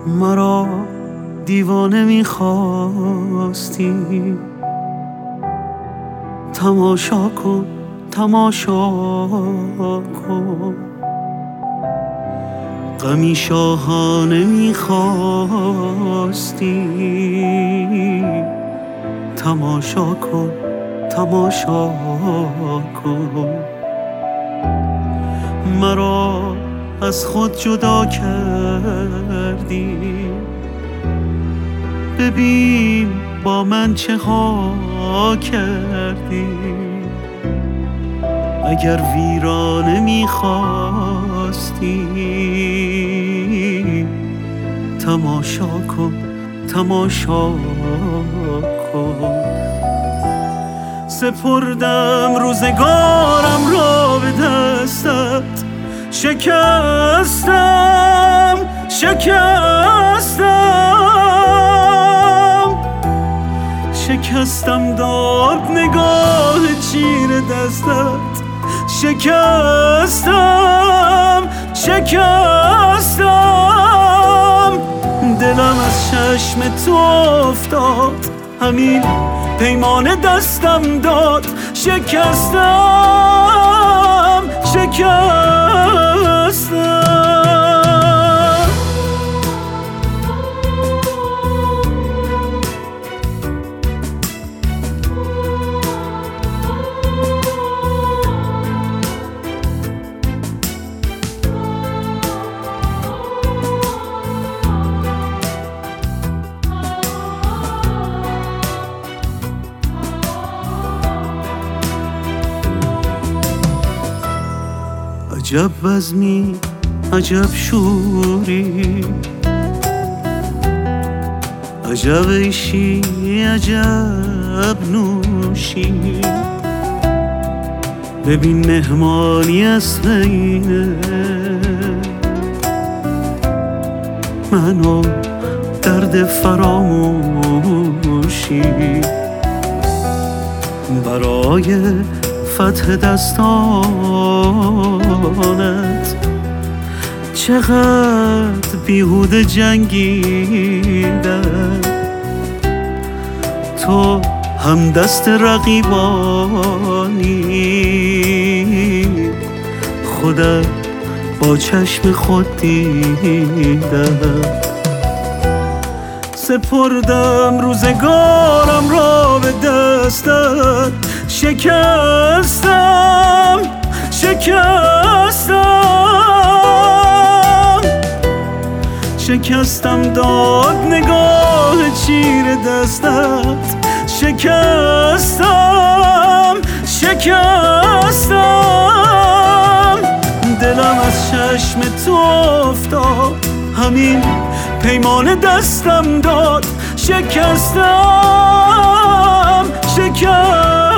مرا دیوانه می‌خواستی، تماشا کن تماشا کن. غمی شاهانه می‌خواستی، تماشا کن تماشا کن. مرا از خود جدا کردی، ببین با من چه ها کردی. اگر ویرانه می‌خواستی، تماشا کن تماشا کن. سپردم روزگارم را به دستت، شکستم شکستم داد نگاه چیر دستت. شکستم دلم از چشم تو افتاد، همین پیمان دستم داد. شکستم عجب بزمی عجب شوری، عجب عیشی عجب نوشی. ببین مهمانی اصل اینه، من و درد فراموشی. برای فتح دستانت چقدر بیهوده جنگیدم، تو هم دست رقیبانی، خودت با چشم خود دیدم. سپردم روزگارم را به دستت، شکستم داد نگاه چیر دستت. شکستم دلم از چشم تو افتاد، همین پیمان دستم داد. شکستم